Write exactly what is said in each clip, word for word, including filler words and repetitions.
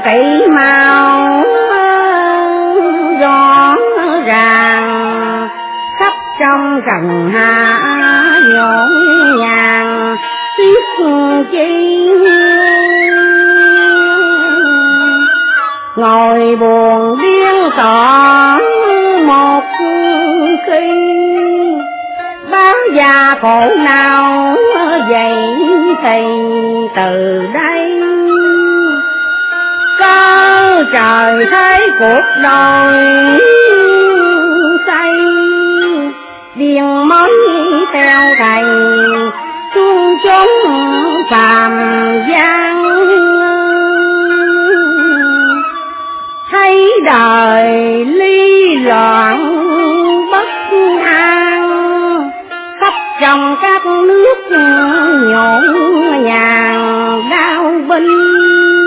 kỹ mau rõ ràng, khắp trong trần hạ nhộn nhàng tiếc chi. Ngồi buồn điên tỏ một khi, báo già khổ nào vậy thì từ đây. Cơ trời thấy cuộc đời say, điên mới theo thầy xuống chốn phàm gian. Thấy đời ly loạn bất an, khắp trong các nước nhộn nhàng đau binh.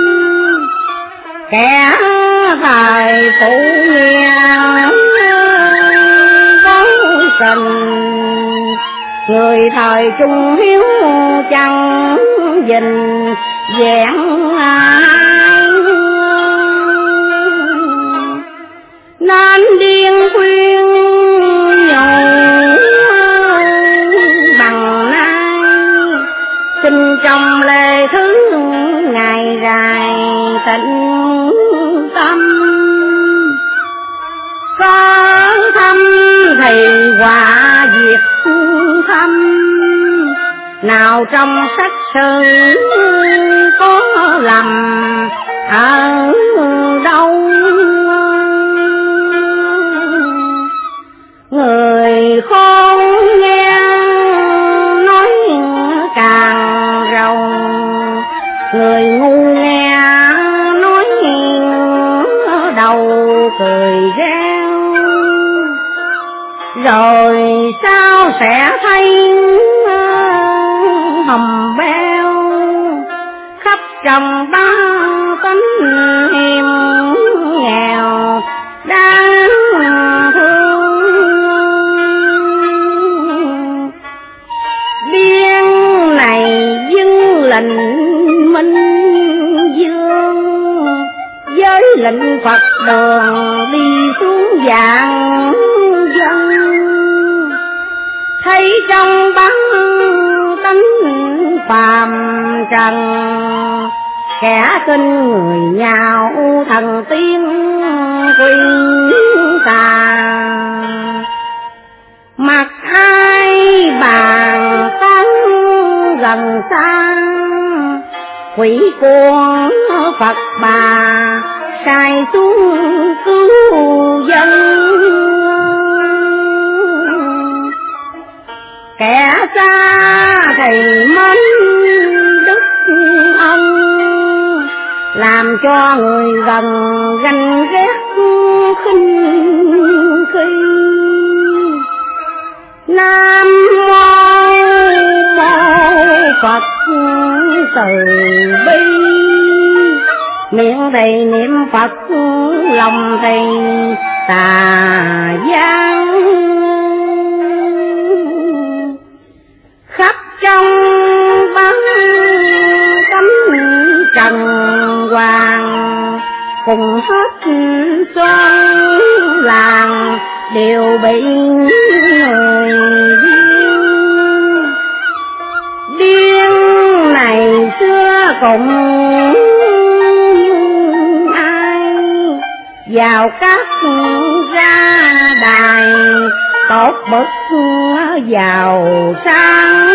Kẻ thời phụ nghèo có tình, người thời trung hiếu chẳng dình vẹn ai. Nên điên khuyên nhủ bằng nay, xin trong lệ thứ ngày dài tịnh tâm. Có thâm thì quả diệt thâm, nào trong sách sử có lầm ở đâu. Người khôn nghe nói càng rồng, người ngu nghe nói đầu cười reo. Rồi sao sẽ thấy hầm beo, khắp trong ba tánh hiểm nghèo đáng thương. Biên này dưng lệnh minh dương, với lệnh Phật đường đi xuống dạng dân. Thấy trong bắn tánh phàm trần, kẻ kinh người nhạo thần tiên quy tà. Mặc ai bàn tán gần xa, quỷ cuồng Phật bà sai xuống cứu dân. Kẻ xa thì mến đức ân, làm cho người gần ganh ghét khinh khi. Nam mô Phật từ bi, miệng thì niệm Phật, lòng thì tà gian. Khắp trong bắn cấm trần hoàng, cùng hết xoan làng đều bị người điên. Điên này xưa cũng ai vào các ra đài, tốt bức giàu sang.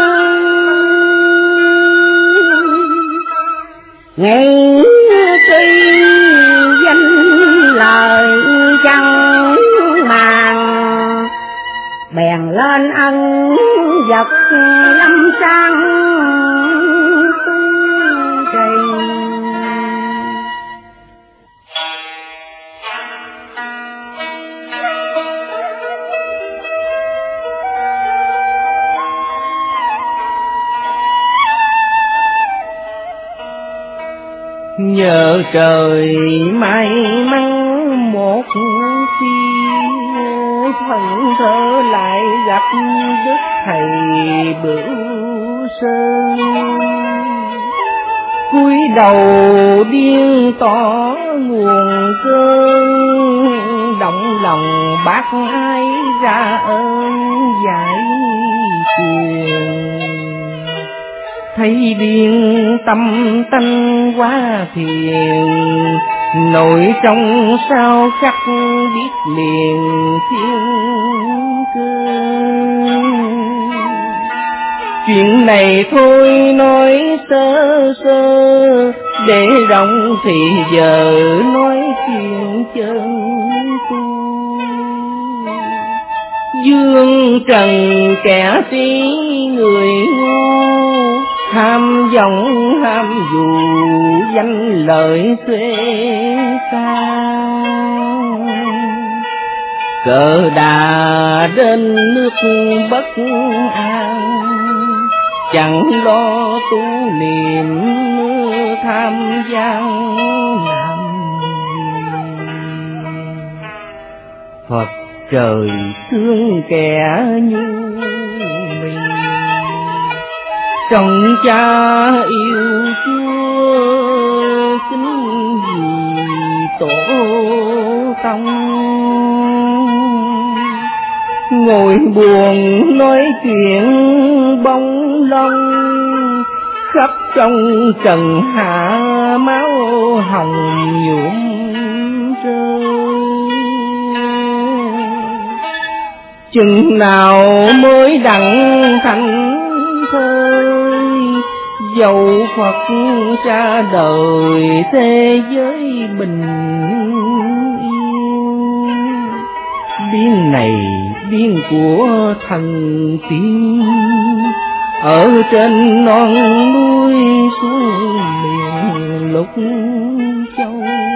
Nghĩ tuy danh lời chẳng màng, bèn lên ân vật lâm sang tu trì. Nhờ trời may mắn một khi, thần thơ lại gặp đức thầy Bửu Sơn. cúi đầu điên tỏ nguồn cơn, động lòng bác ái ra ơn giải quyền. Thấy điên tâm tanh quá phiền, nội trong sao khắc biết liền thiên cương. Chuyện này thôi nói sơ sơ, để rộng thì giờ nói chuyện chân tu. Dương trần kẻ trí người ngu, ham vọng ham dù danh lợi xuê cao. Cờ đà đến nước bất an, chẳng lo tu niệm tham gian làm. Phật trời thương kẻ như mình, trong cha yêu Chúa kính vì tổ tông. Ngồi buồn nói chuyện bông lông, khắp trong trần hạ máu hồng nhuộm rơi. Chừng nào mới đặng thành thơi, dầu Phật ra đời thế giới bình yên. Biên này biên của thần tiên, ở trên non núi xuống miền Lục Châu.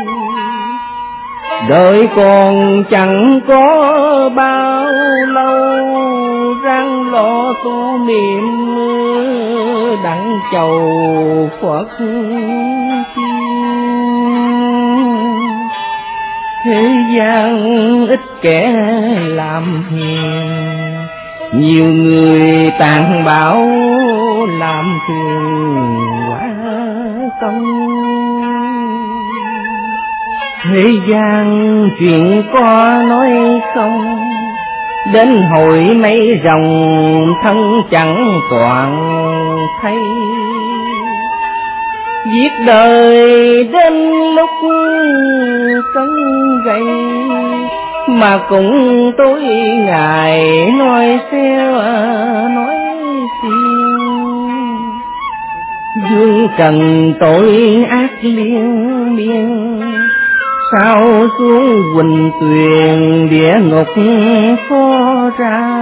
Đời còn chẳng có bao lâu, ráng lo tu niệm đặng chầu Phật tiên. Thế gian ít kẻ làm hiền, nhiều người tàn bạo làm thường quá công. Thế gian chuyện có nói không, đến hồi mấy rồng thân chẳng toàn thấy. Giết đời đến lúc cân gầy, mà cũng tối ngày nói xeo nói xiên. Dương trần tội ác liên miên, sao xuống quỳnh tuyền địa ngục khó ra.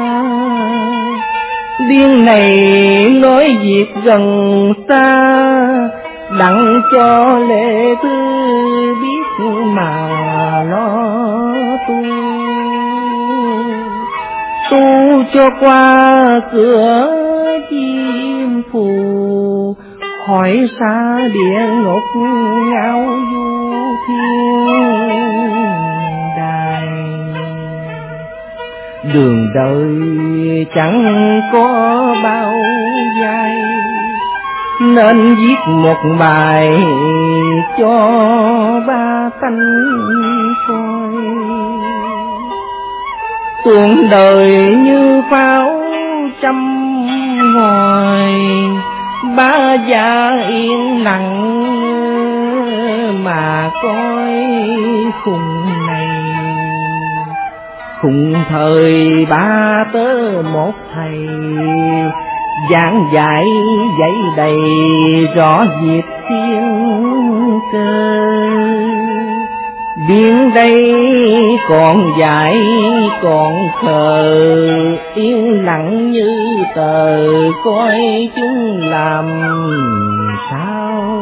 Điên này nói việc gần xa, đặng cho lệ tư biết mà lo tu. Tu cho qua cửa chim phù, hỏi xa địa ngục ngao du thiên đài. Đường đời chẳng có bao dài, nên viết một bài cho ba tánh coi. Tuồng đời như pháo trăm ngòi, ba gia yên lặng mà coi khung này. Khung thời ba tớ một thầy, giảng dạy dạy đầy rõ việc thiên cơ. Biển đây còn dại còn khờ, yên lặng như tờ coi chúng làm sao.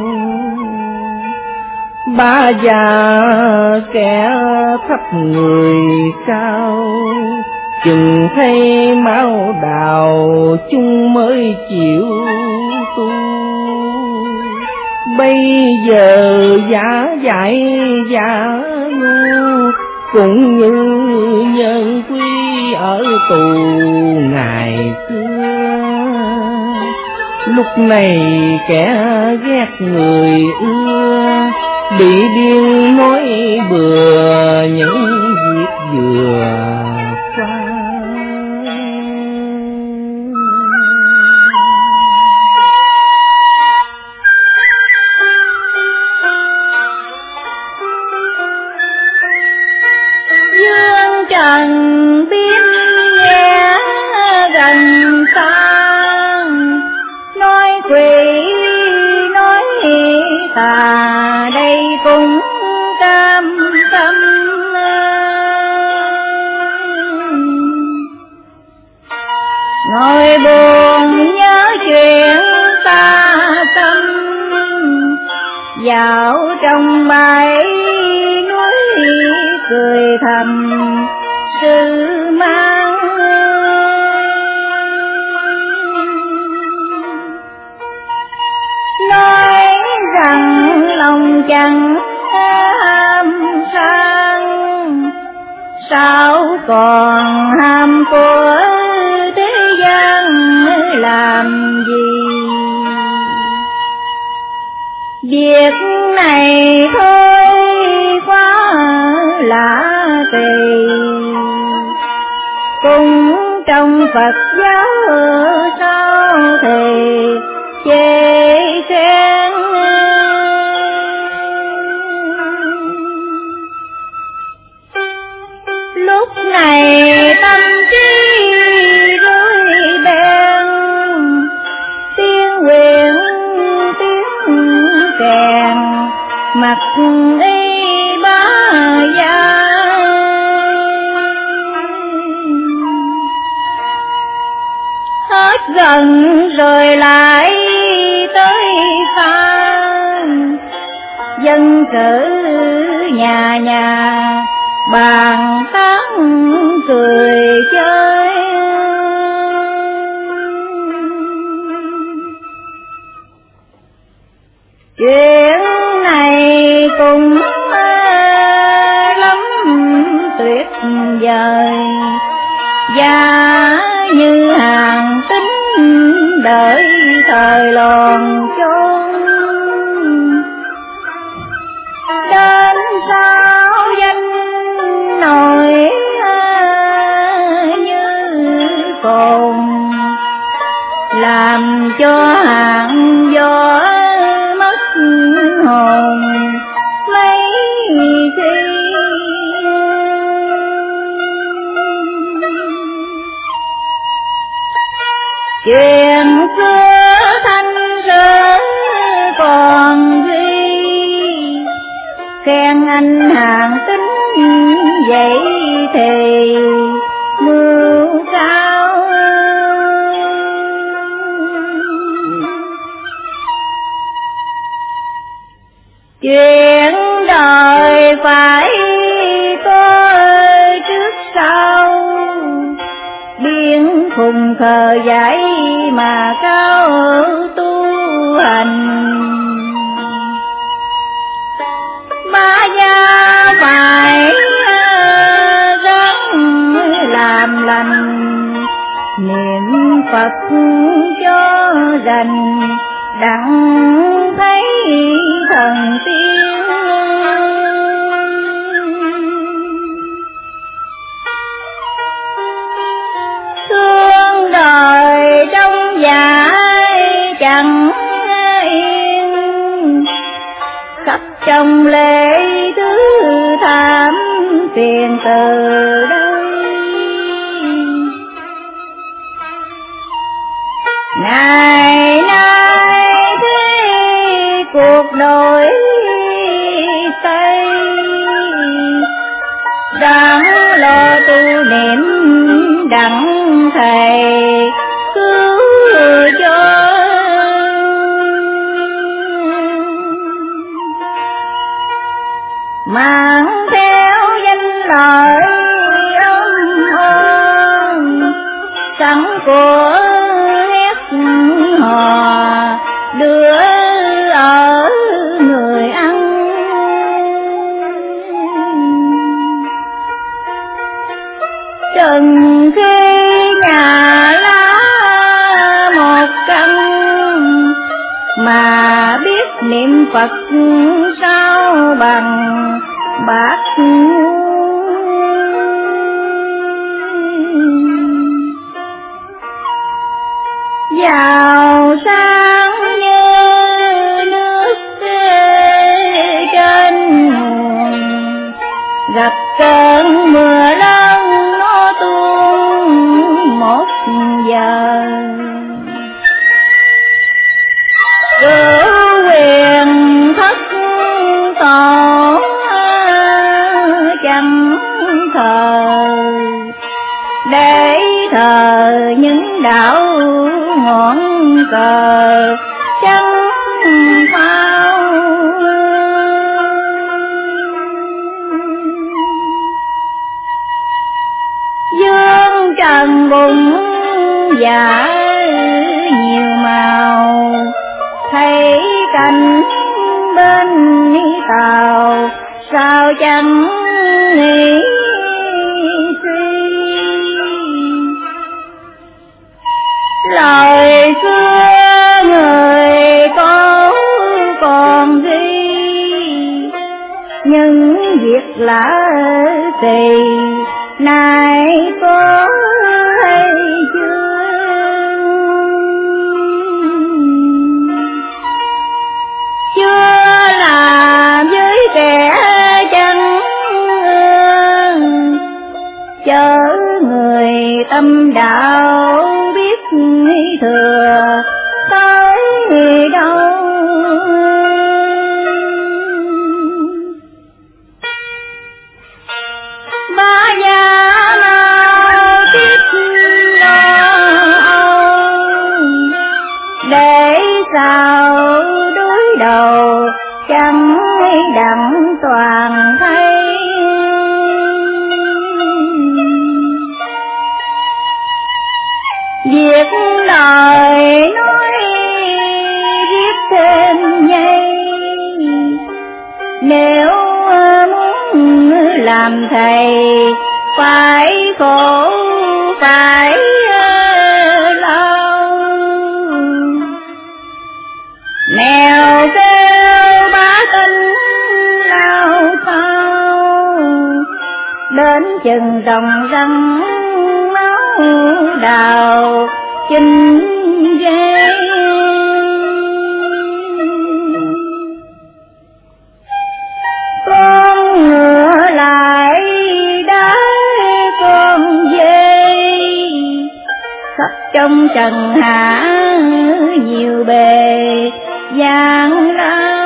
Ba già kẻ thấp người cao, chừng thấy máu đào chúng mới chịu tu. Bây giờ giả dạy giả ngu, cũng như nhân quy ở tù ngày xưa. Lúc này kẻ ghét người ưa, bị điên nói bừa những việc vừa qua. Dương trần biết nghe gần xa, nói quỷ nói tà đây cũng cam tâm. Ngồi buồn nhớ chuyện ta tâm, dạo trong bãi núi cười thầm sự mang. Nói rằng lòng chẳng ham sang, sao còn ham của thế gian làm gì. Việc này thôi quá lạ kỳ, cũng trong Phật giáo sao thì chê khen. Lúc này tâm trí rối beng, tiếng nguyện tiếng kèn mặt y bá gia. Hết gần rồi lại tới xa, dân cử nhà nhà bàn tán cười chơi. Chuyện này cũng lắm tuyệt vời, và như hàng tính đợi thời lòn chốn. Đến sao danh nổi như cồn, làm cho hàng gió mất hồn mấy khi. Chuyện xưa thanh sơ còn ghi, khen anh hàng tính vậy thì mưu cao. Chuyện đời phải có trước sau, biến khùng khờ dại mà cao tu hành. Ba gia phải ráng làm lành, niệm Phật cho rành đặng thấy thần tiên. Thương đời trong dại chẳng yên, khắp trong lễ thứ tham phiền từ đây. Ngày nay thế cuộc đổi thay, đáng lo tu niệm đặng thầy cứu cho. Mang theo danh lợi âm ôn, sẵn của hét hò đưa ở người ăn. Trần khi nhà lá một căn, mà biết niệm Phật sao bằng bát giàu sang như nước trên nguồn, gặp cơn mưa lớn nó tuôn một giờ. Cửu quyền thất tổ chẳng thờ, để thờ những đạo ngọn cờ trắng phao. Dương trần bụng dạ nhiều màu, thấy cảnh bên tàu sao chẳng nghĩ suy. Lời xưa người có còn ghi, những việc lạ thì nay có hay chưa. Chưa làm với kẻ chẳng chớ người tâm đạo biết thừa tới đâu. Ba gia nào tiếp lo âu, để sao đối đầu chẳng đặng toàn thấy. Việc lời nói viết thêm nhây, nếu muốn làm thầy phải khổ phải lâu. Mèo kêu bá tính lao sao, đến chừng trồng răng máu đào chinh ghê. Con ngựa lại đá con dê, khắp trong trần hạ nhiều bề gian lao.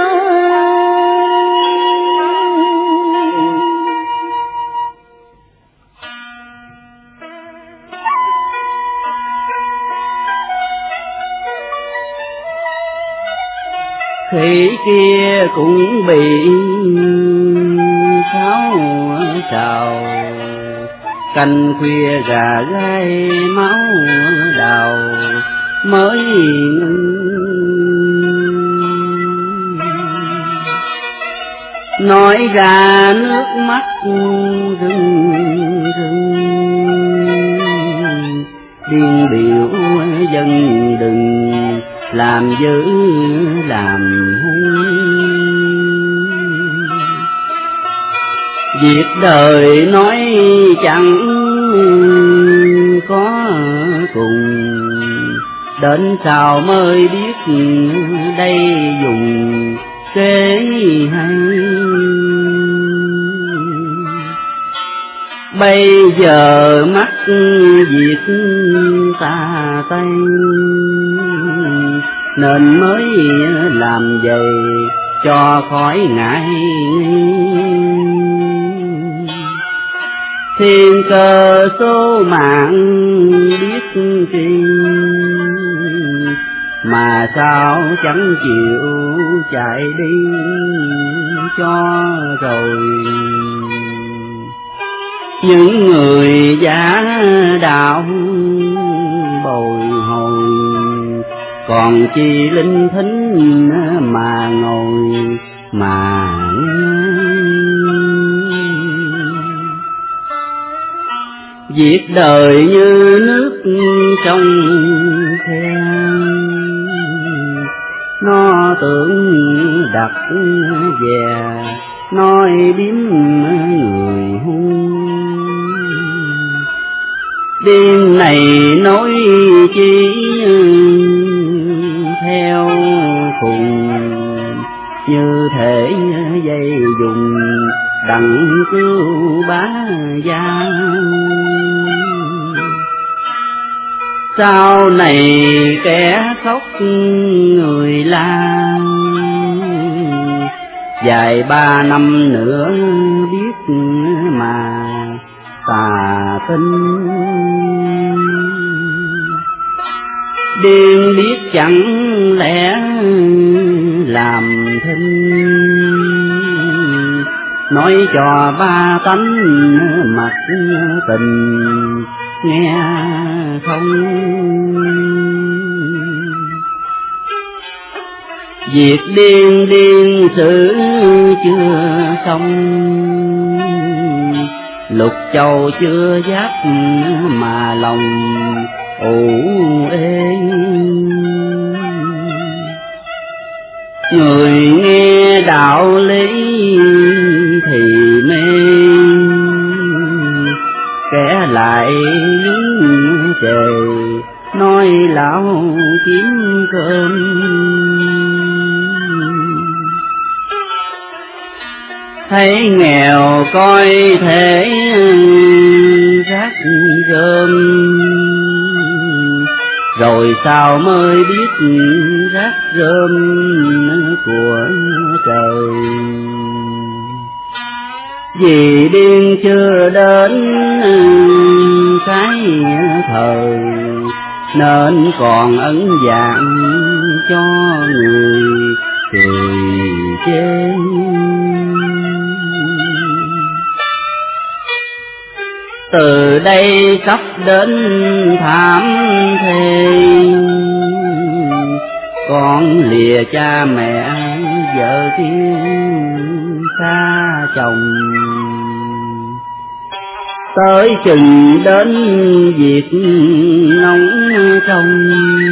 Khỉ kia cũng bị sáo trào, canh khuya gà gáy máu đào mới ngưng. Nói ra nước mắt rưng rưng, điên biểu dân đừng làm dữ làm hung. Việc đời nói chẳng có cùng, đến sao mới biết đây dùng kế hay. Bây giờ mắc việc ta tay, nên mới làm vậy cho khỏi ngại. Thiên cơ số mạng biết chi, mà sao chẳng chịu chạy đi cho rồi. Những người giả đạo bồi hồi, còn chi linh thính mà ngồi mà việc đời như nước trong khe, nó tưởng đặt về, nói điếm người hung. Điên này nói chi theo cùng, như thể dây dùng đặng cứu bá gia. Sau này kẻ khóc người la, dài ba năm nữa biết mà tà tinh. Điên biết chẳng lẽ làm thinh, nói cho ba tánh mặt tình nghe không. Việc điên điên xử chưa xong, Lục Châu chưa dắt mà lòng ủ ê. Người nghe đạo lý thì mê, kẻ lại nhúng chề nói lão kiếm cơm. Thấy nghèo coi thể rác rơm, rồi sao mới biết rác rơm của trời. Vì điên chưa đến cái thời, nên còn ẩn dạng cho người cười chê. Từ đây sắp đến thảm thê, con lìa cha mẹ vợ thiên xa chồng. Tới chừng đến việc nóng trong,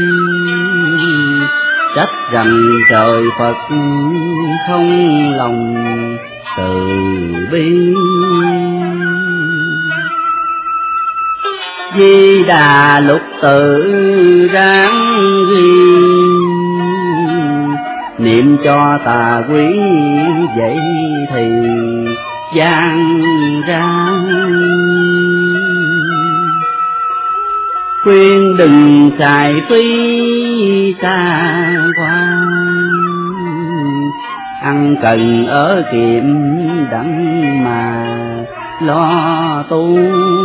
trách rằng trời Phật không lòng từ bi. Di Đà Lục Tự ráng ghi, niệm cho tà quý vậy thì gian ra. Khuyên đừng xài phí xa hoa, ăn cần ở kiệm đặng mà lo tu.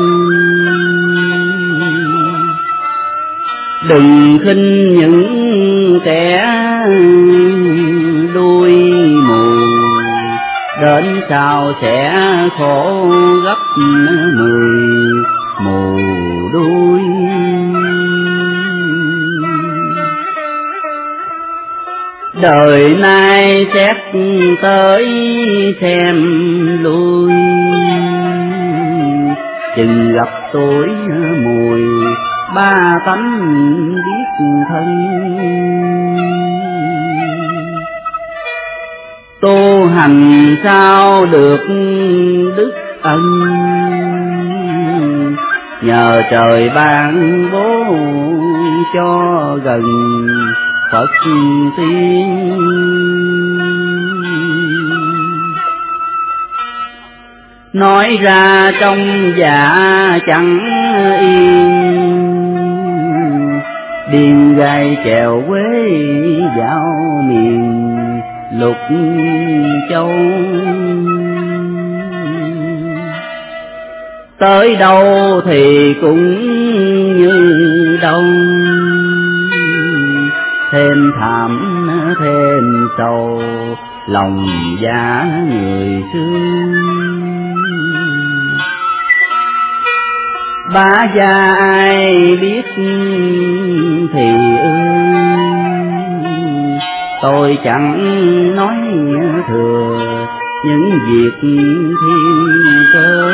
Đừng khinh những kẻ đuôi mù, đến sau sẽ khổ gấp mười mù đuôi. Đời nay xét tới xem lui, chừng gặp tuổi mùi ba tánh biết thân. Tu hành sao được đức ân, nhờ trời ban bố cho gần Phật tiên. Nói ra trong dạ chẳng yên, điên gai chèo quế dạo miền Lục Châu. Tới đâu thì cũng như đâu, thêm thảm thêm sầu lòng giá người xưa. Bá gia ai biết thì ương, tôi chẳng nói thừa những việc thiên cơ.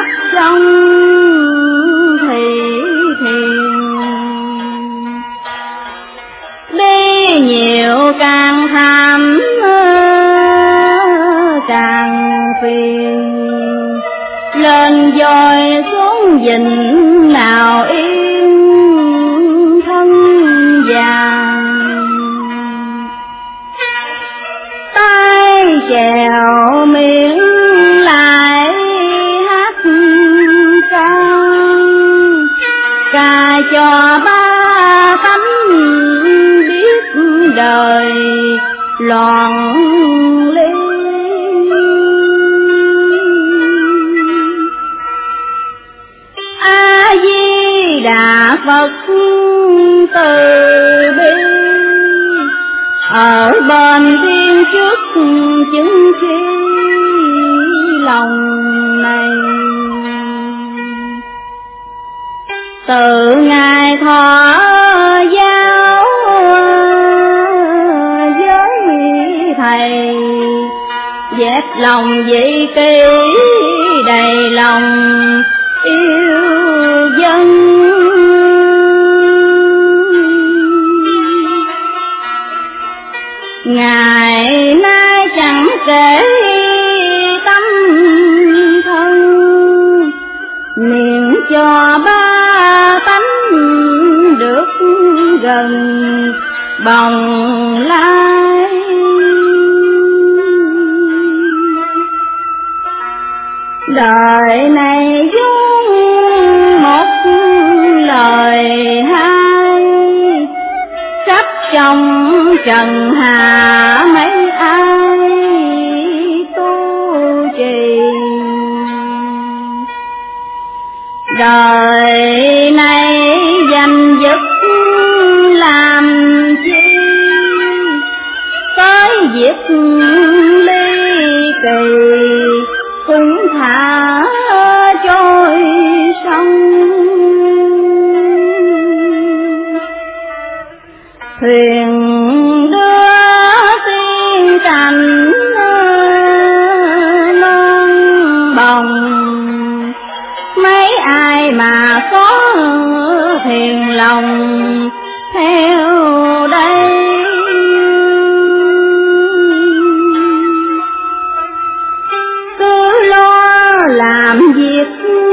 mắt trong thị thiền, đi nhiều càng tham càng phiền, lên voi xuống vịnh nào yên thân vàng, tay chèo miệng lại hát ca, ca cho ba tánh biết đời loạn ly. A Di Đà Phật từ bi, ở bên thiên trước chứng khí lòng này. Từ ngày thọ giáo với thầy, dẹp lòng vị kỷ đầy lòng yêu dân. Ngày nay chẳng kể tâm thân, miệng cho ba tánh được gần bồng lai. Đời này vốn một lời hai, sắp trong trần hạ mấy ai tu trì. Đời này danh dứt làm chi, tới việc ly kỳ cũng thả trôi sông. Thuyền đưa tiên cảnh non bồng, mấy ai mà có thiền lòng theo đây. Cứ lo làm việc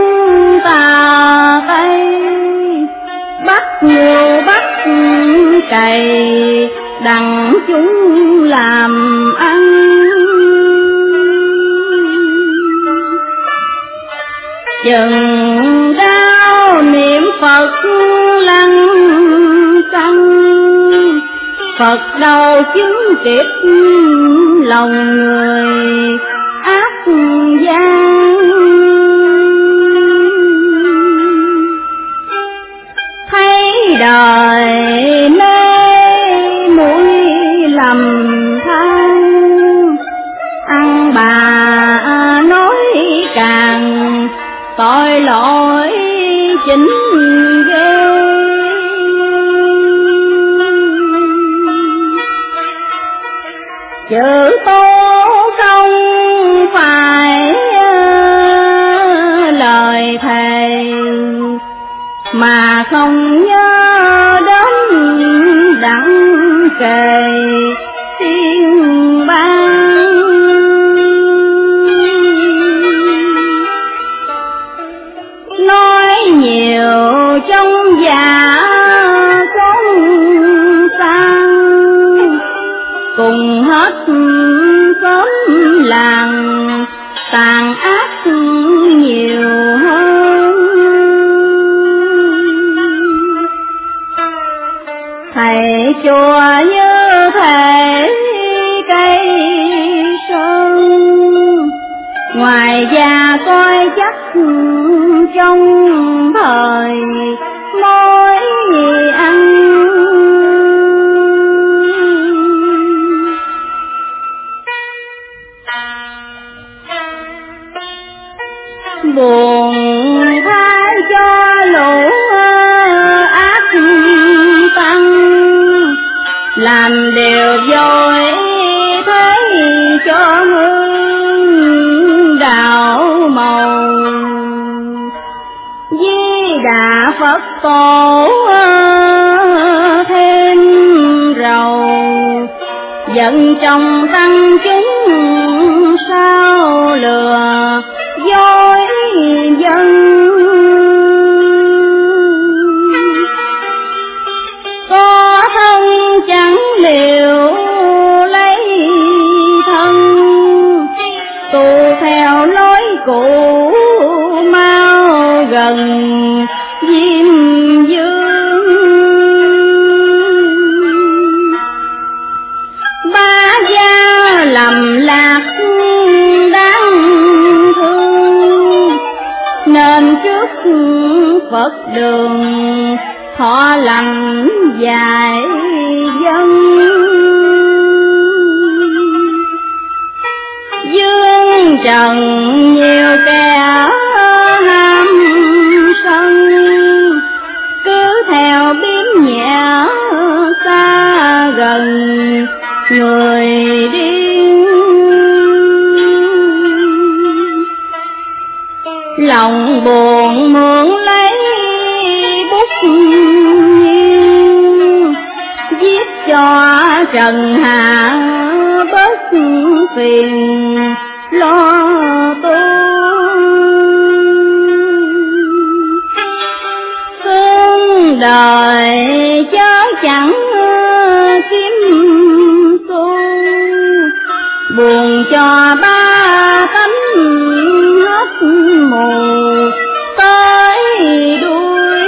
tà tây, bắt nhiều bắt cày đặng chúng làm ăn. Chừng đau niệm Phật lăng xăng, Phật đầu chứng kiếp lòng người ác gian. Thấy đời mê muội lầm than, ăn bà nói càng tội lỗi chính ghê. Chữ tố không phải lời thề, mà không nhớ đến đặng kề tiên ban. Nói nhiều trong dạ không sang, cùng hết xóm làng tàn ác nhiều hơn. Thầy chùa như thể cây sơn, ngoài già coi chắc trong thời mối ăn. Buồn thay cho lũ ác tăng, làm điều dối thế cho hương đạo màu. Phật tổ thêm rầu, giận trong tăng chúng sao lừa dối dân. Có thân chẳng liệu lấy thân, tù theo lối cũ mau gần Diêm Dương. Ba gia lầm lạc đáng thương, nên trước Phật đường thọ lành dạy dân. Dương trần nhiều kẻ ham sân, cứ theo biến nhẹ xa gần người điên. Lòng buồn mượn lấy bút nghiêng, viết cho trần hạ bớt phiền lo tu. Thương đời chớ chẳng kiếm xu, buồn cho ba tánh hết mù tới đuôi.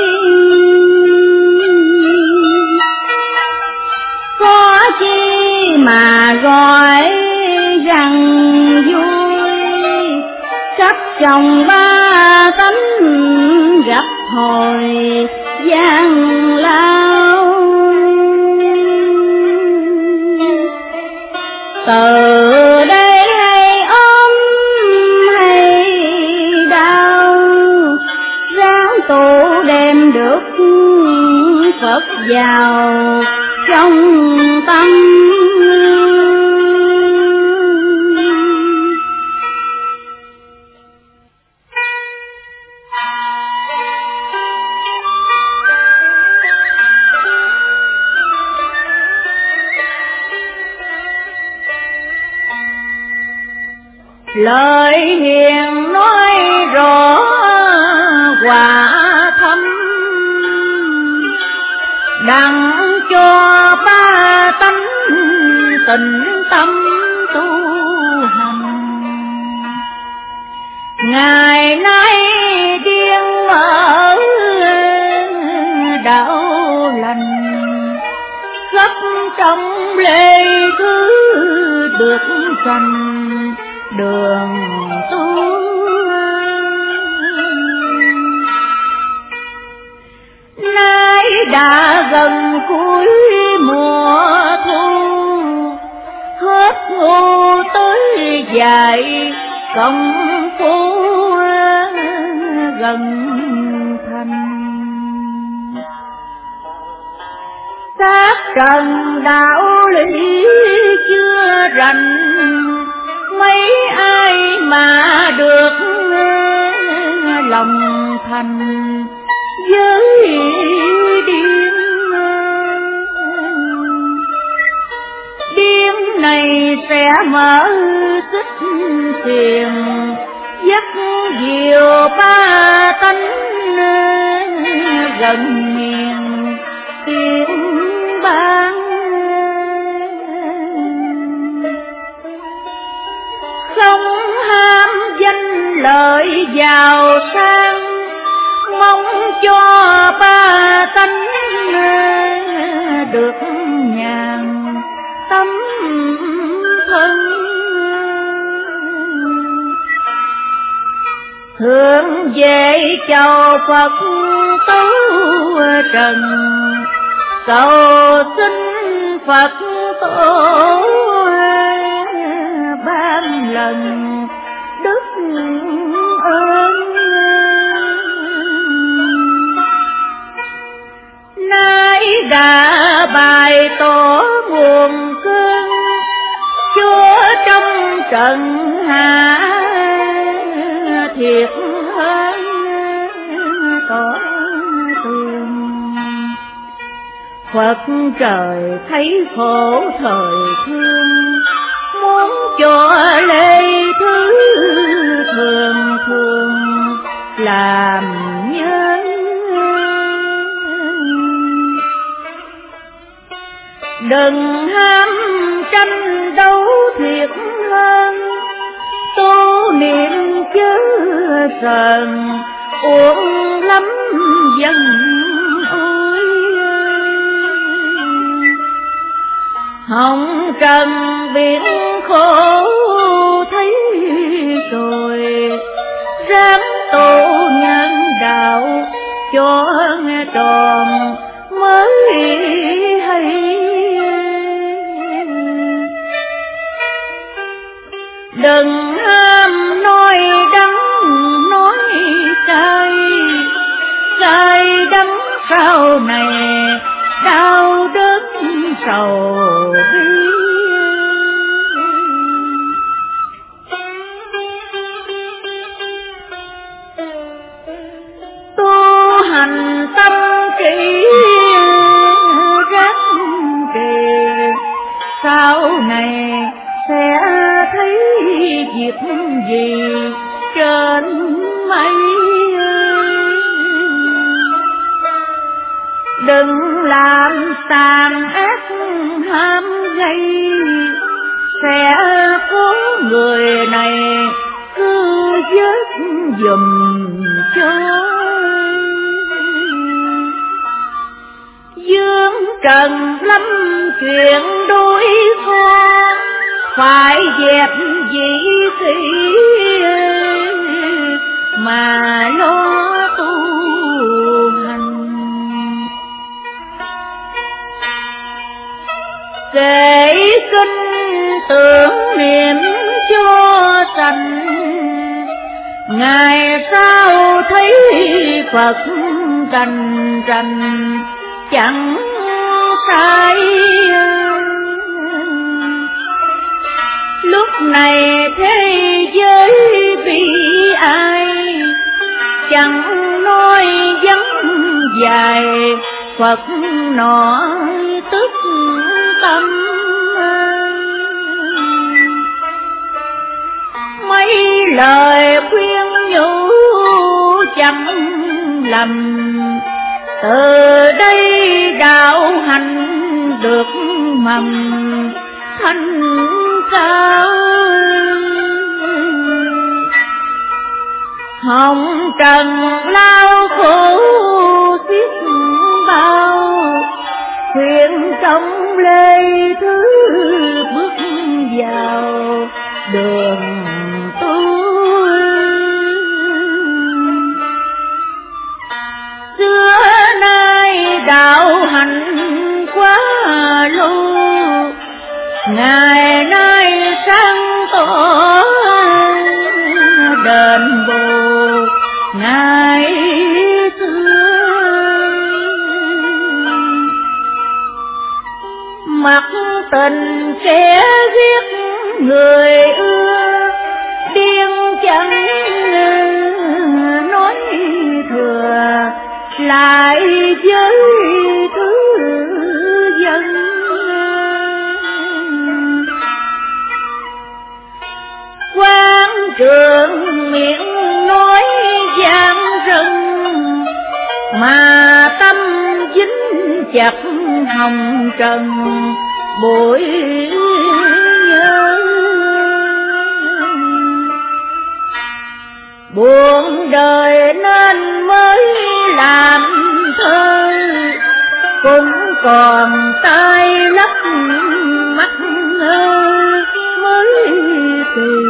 Có chi mà gọi rằng vui, sắc chồng ba tánh gặp hồi gian lao. Từ đây hay ốm hay đau, ráng tu đem được Phật vào trong tâm. Lời hiền nói rõ quả thâm, đặng cho ba tánh tình tâm tu hành. Ngày nay điên ở đạo lành, khắp trong lễ thứ được sanh đường tu. Nay đã gần cuối mùa thu, hết ngô tới dạy công phu gần thành. Xác trần đạo lý chưa rành, mấy ai mà được lòng thành với điên. Điên này sẽ mở xích thiền, dắt diệu ba tánh gần miền tiếng ban. Không ham danh lợi giàu sang, mong cho ba tánh được nhàn tâm thân. Hướng về chầu Phật tu trần, cầu xin Phật tổ ban lần đức ơn. Nay đã bài tỏ buồn cơn, chúa trong trần hạ thiệt hơn tỏ tu. Phật trời thấy khổ thời thương, muốn cho lê thứ thường thường làm nhân. Đừng ham tranh đấu thiệt hơn, tu niệm chớ sờn uổng lắm dân ơi. Hồng trần biển khổ thấy rồi, dám tu nhân đạo cho nghe tròn mới hay. Đừng ham nói đắng nói cay, cay đắng sau này đau đớn sầu bi. Tu hành tâm kỹ ráng trì, sau này sẽ thấy việc gì trên mây. Đừng làm tàn ác ham gây, sẽ có người này cứ vớt giùm cho. Dương trần lâm chuyện đối phó, phải dẹp dĩ thị mà lo tu hành. Kể kinh tưởng niệm cho sanh, ngày sau thấy Phật cành rành chẳng sai. Lúc này thế giới bị ai, chẳng nói vắng dài Phật nọ tức tâm. Mấy lời khuyên nhủ chẳng lầm, từ đây đạo hành được mầm thanh cao. Hồng trần lao khổ xiết bao, khuyên trong lê thứ bước vào đường tu. Xưa nay đạo hành quá lâu, ngày nay sáng tỏ đền bù ngày xưa. Mặc tình kẻ giết người ưa, điên chẳng nói thừa lại với thứ dân. Quan trường miệng nói gian rừng, mà tâm dính chặt hồng trần bụi nhớ. Buồn đời nên mới làm thơ, cũng còn tay lấp mắt mới tùy.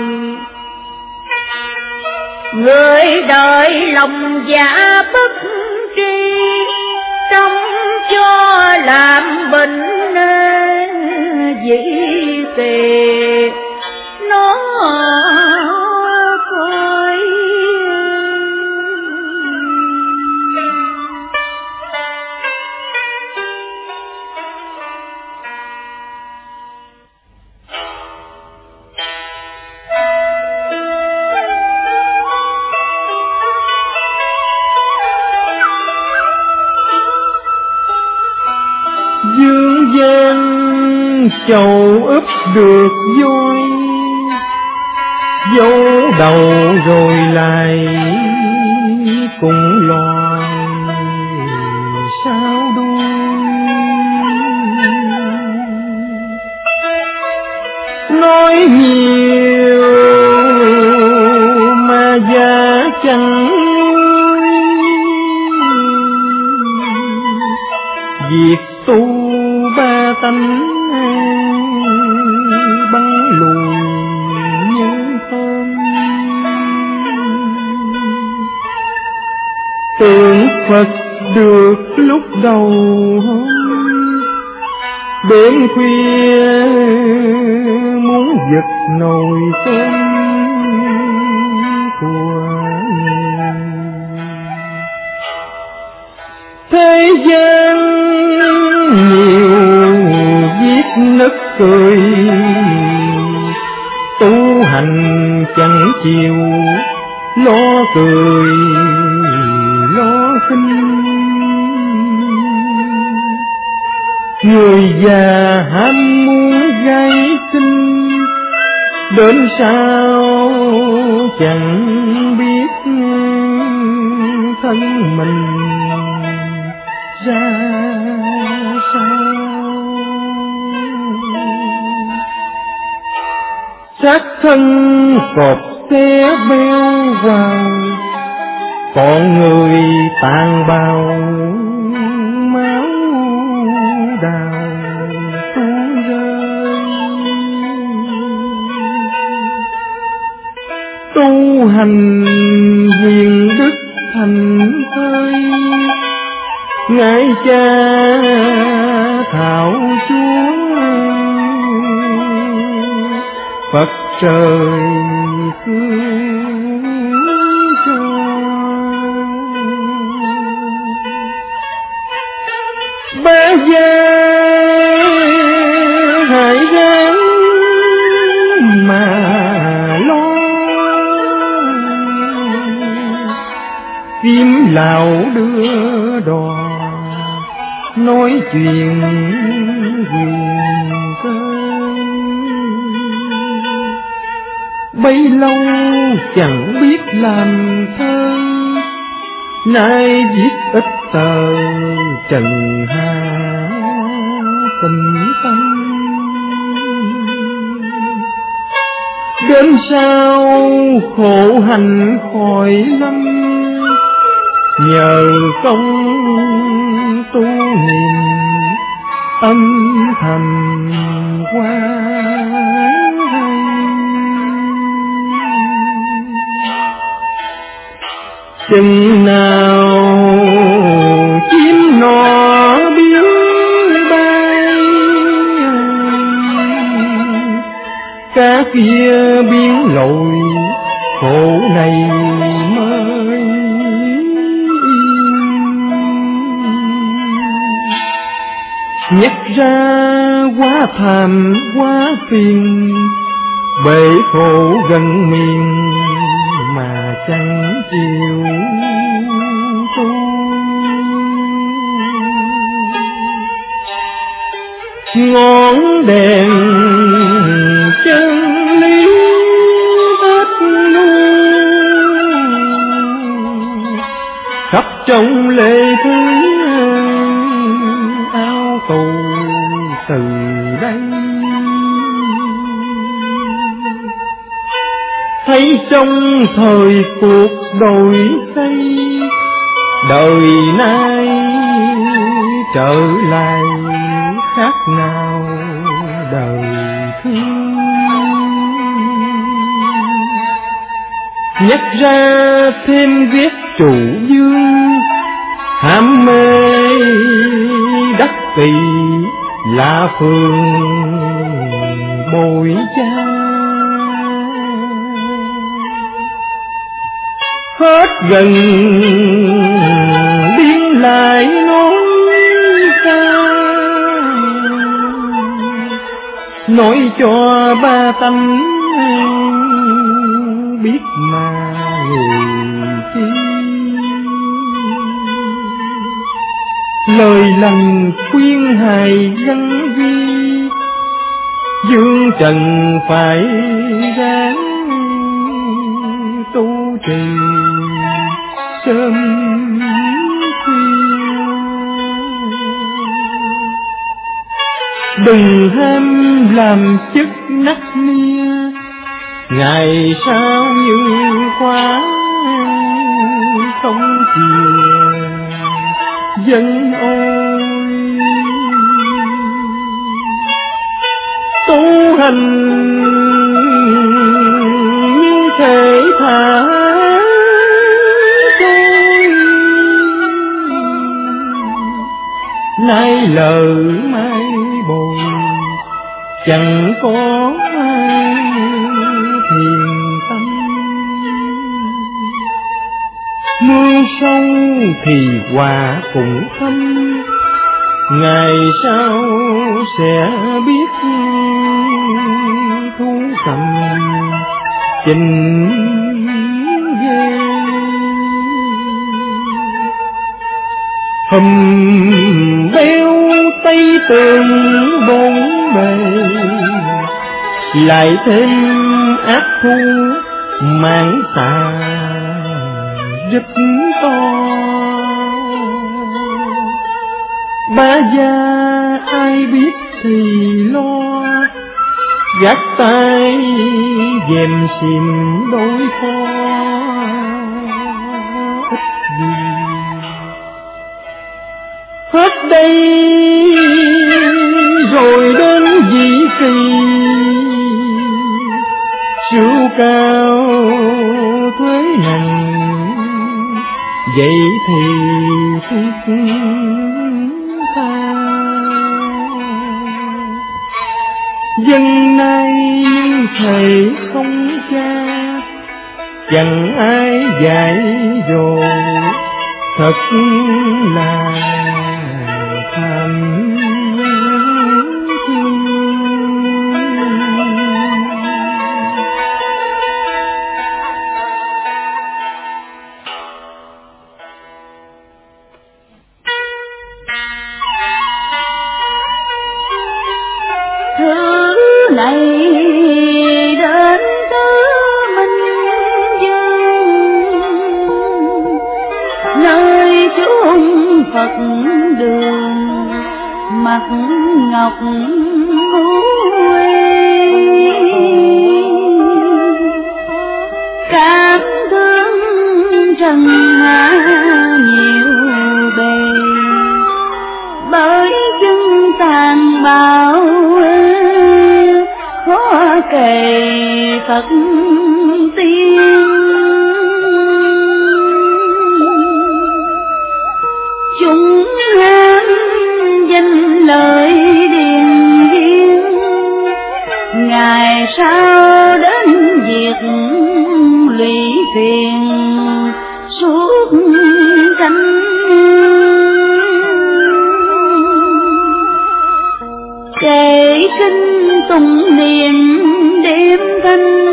Người đời lòng dạ bất tri, trong cho làm bệnh dĩ tề nó coi. chậu ướp được vôi, dấu đầu rồi lại cùng loài sao đuôi. Nói nhiều mà giá chẳng việc tu ba tánh băng lùi như không. Tượng Phật được lúc đầu hôm, đêm khuya muốn giật nồi cơm của người. Thế gian nhiều viết nức cười, tu hành chẳng chịu lo cười lo khinh. Người già ham muốn gái xinh, đến sao chẳng biết thân mình ra sao. Xác thân cột té beo vào, còn người tàn bào máu đào tuôn rơi. Tu hành hiền đức thành thơi, ngài cha thảo chúa Phật trời thương cho. Ba gia hãy ráng mà lo, kiếm lão đưa đò nói chuyện hiền cơ. Bấy lâu chẳng biết làm thơ, nay viết ít tờ trần hạ tình tâm. Đến sao khổ hành khỏi lâm, nhờ công tu niệm âm thầm qua. Chừng nào chim nọ biết bay, cá kia biến lội khổ này mới nhắc ra quá thàm quá phiền, bể khổ gần miền mà chẳng chịu tu. Ngọn đèn chân lý tắt luôn, khắp trong lệ thương áo tù từ đây. Thấy trong thời cuộc đổi thay, đời nay trở lại khác nào đời thương. Nhắc ra thêm ghét chủ dương, ham mê đắc kỷ là phường bội cha. Hết gần biến lại nói xa, nói cho ba tánh biết mà người chi. Lời lành khuyên hài dân vi, dương trần phải ráng tu trì sớm khuya, đừng ham làm chức nắc nia, ngày sau như khóa không chìa dân ôi. Tu hành như thể thả trôi, nay lờ mai bồi chẳng có ai thiền tâm. Mưa sâu thì hòa cũng thâm, ngày sau sẽ biết thu cầm tình ghê. Hầm beo tây tường bốn bề, lại thêm ác thu mãn tà rất to. Ba gia ai biết thì lo, gác tay dèm xìm đối phó ít gì. Hết đây rồi đến dĩ kỳ, siêu cao thuế nặng, vậy thì thiết tha. Dân nay thầy không cha, chẳng ai dạy dỗ, thật là tham thương. Thứ này đến tứ minh dương, nơi chốn Phật đường mặt ngọc huê. Cảm thương trần hạ nhiều bề, bởi chân tàn bạo khó kể Phật tiên. Chúng ham danh lợi điền viên, ngày sau đến việc lụy phiền suốt cánh. Kể kinh tụng niệm đêm thanh,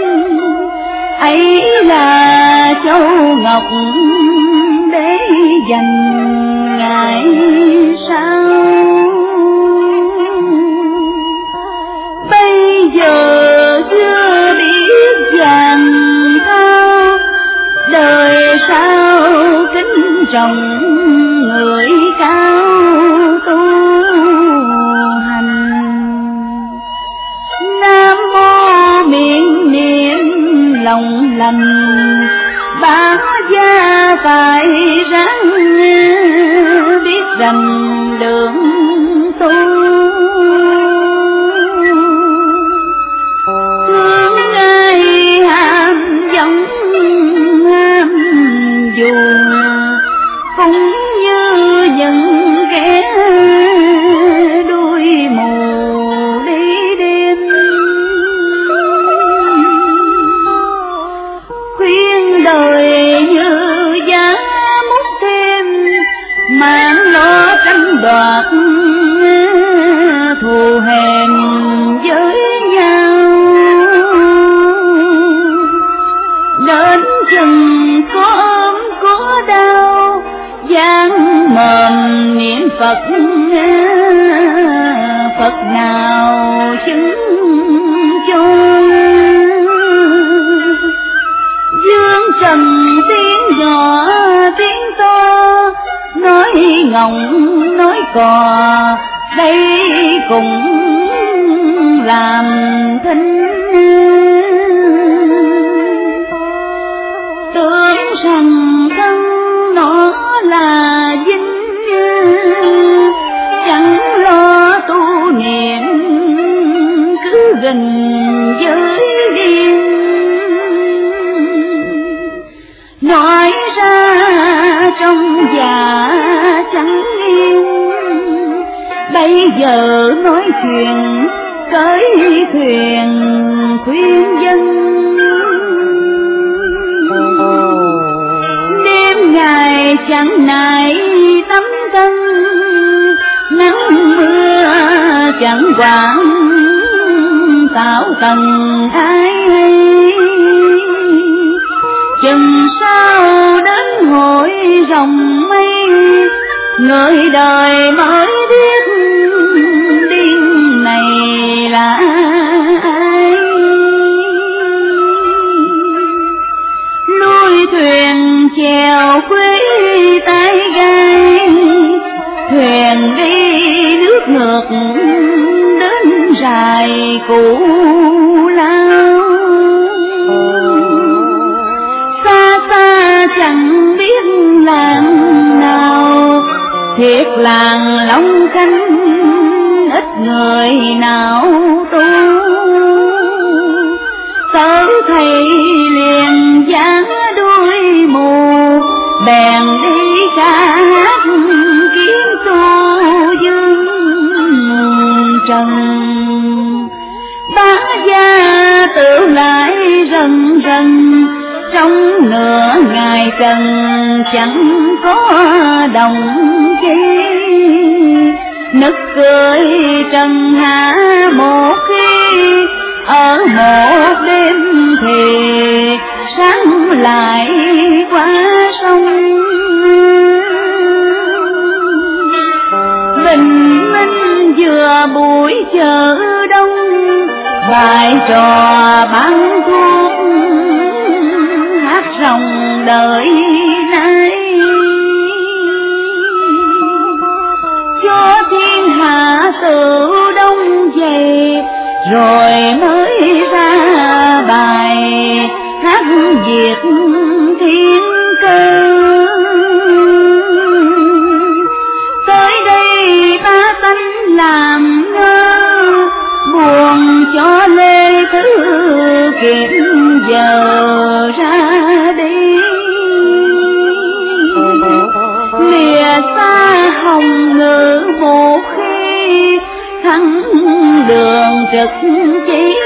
ấy là châu ngọc để dành ngày sau. Bây giờ chưa biết vàng thao, đời sau kính trọng người cao tu hành. Nam mô miệng niệm lòng lành, bá gia phải ráng biết rành đường tu. Thương ai ham giống ham dù, cũng như những kẻ đuôi mù đi đêm. Khuyên đời như giá mút thêm, mang lo tranh đoạt thù hèn với nhau. Đến chừng có ốm có đau, dáng mồm niệm Phật Phật Phật nào chứng chung. Dương trần tiếng nhỏ tiếng to, nói ngọng nói cò, đây cũng làm thinh. Tưởng rằng thân nó là vinh, chẳng lo tu niệm cứ gần giới riêng. Nói ra trong dạ chẳng yên, bây giờ nói chuyện cởi thuyền khuyên dân. Đêm ngày chẳng nại tắm tân, nắng mưa chẳng quản tạo tần ai hay. Chừng sao đến hội rồng mây, người đời mới biết điên này là ai. Lui thuyền chèo quê tay gai, thuyền đi nước ngược đến rài Cù Lao. Xa xa chẳng biết làng nào, thiệt làng Long Khánh ít người nào tu. Tớ thầy liền dáng đuôi mù, bèn đi ca hát kiếm tu dương trần. Bá gia tự lại rần rần, trong nửa ngày trần chẳng có đồng chi. Nức cười trần hạ một khi, ở một đêm thì sáng lại qua sông. Bình minh vừa buổi chợ đông, bài trò bán thuốc hát ròng đời nay. Cho thiên hạ tự đông về, rồi mới ra bài hát Việt thiên cơ. Tới đây ta tánh làm ngơ, buồn cho Lê Tứ Kiệt giờ ra đi. Lìa xa hồng ngự một khi, thắng đường trực chỉ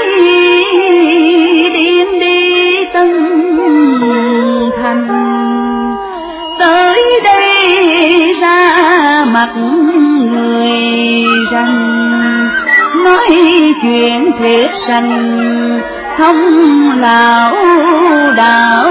điên đi Tân Thành. Tới đây ra mặt người rằng, nói chuyện thiệt sanh thông lão đạo